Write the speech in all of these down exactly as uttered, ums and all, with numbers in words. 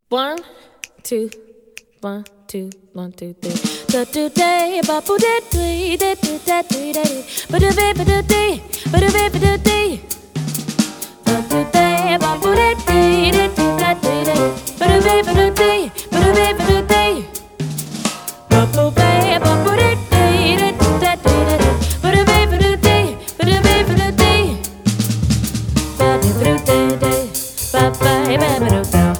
One, two, one, two, one, two, three. Da do day, ba bu da do, da do da do da do, ba do ba ba do day, ba do ba ba do day. Da do day, ba bu da do, da do da do da do, ba do ba ba do day, ba do ba ba do day. Ba bu ba ba bu da do, da do da do da do, ba do ba ba do day, ba do ba ba do day. Ba do ba do day day, ba ba ba ba do day.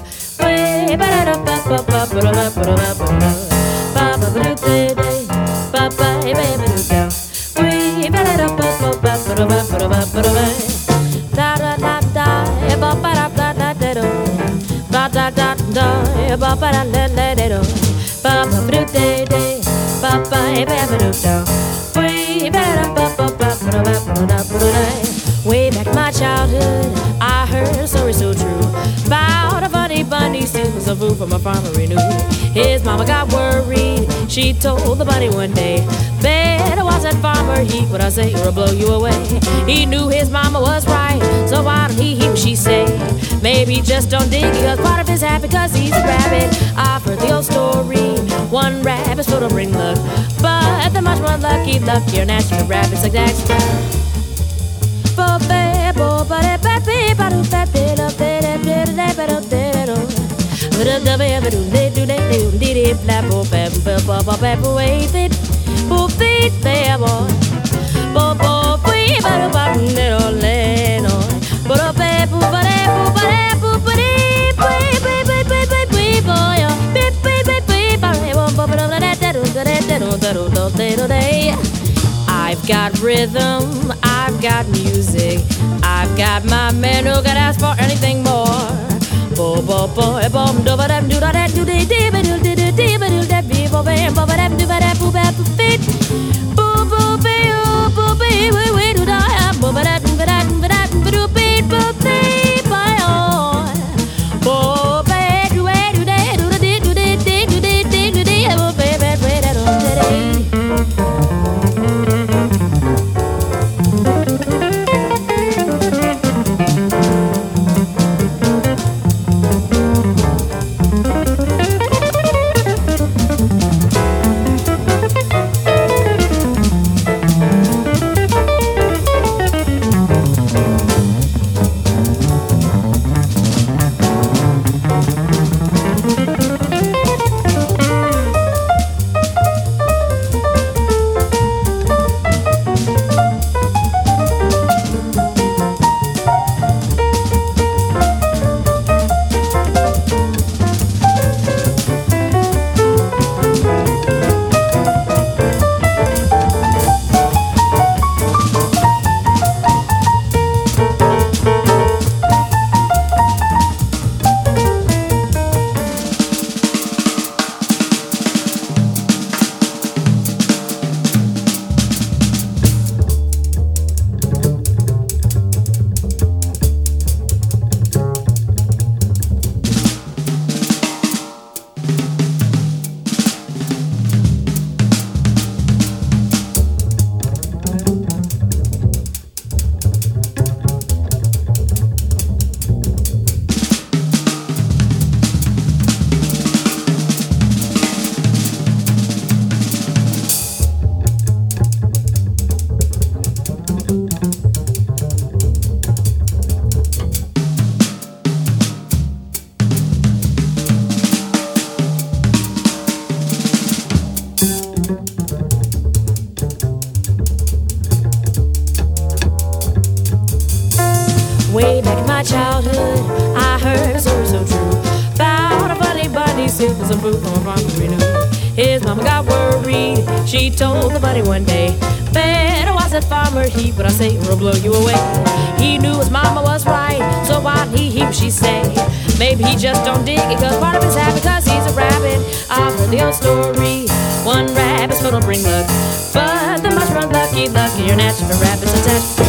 Way back in my childhood, I heard a story so true about a funny bunny stealing some food from a farmer he knew. His mama got worried. She told the bunny one day, better watch that farmer eat what I say or I'll blow you away. He knew his mama was right, so why don't he eat what she say? Maybe just don't dig it, cause part of his happy cause he's a rabbit. I've heard the old story, one rabbit's foot will bring luck, but the much more lucky, luckier natural rabbits like that. I've got rhythm, I've got music, I've got my man who could ask for anything more. Bo bo bo bom do ba dam do da da do dee dee ba do dee dee dee ba do da be bo bam bo ba dam do ba da boo ba boo fit. Boo boo be oh boo be we we do da bo ba da ba da ba da ba do be boo be ba oh. Bo ba do we do da do da dee do dee dee do dee dee do dee bo be ba we da do da dee. Way back in my childhood, I heard a story so true about a funny bunny stealing some food from a farmer he knew. His mama got worried. She told the bunny one day, better watch that farmer eat what I say or I'll blow you away. He knew his mama was right, so why didn't he eat what she say? Maybe he just don't dig it, cause part of his happy cause he's a rabbit. I've heard the old story, one rabbit's foot will bring luck, but the much more lucky, luckier natural rabbits attached.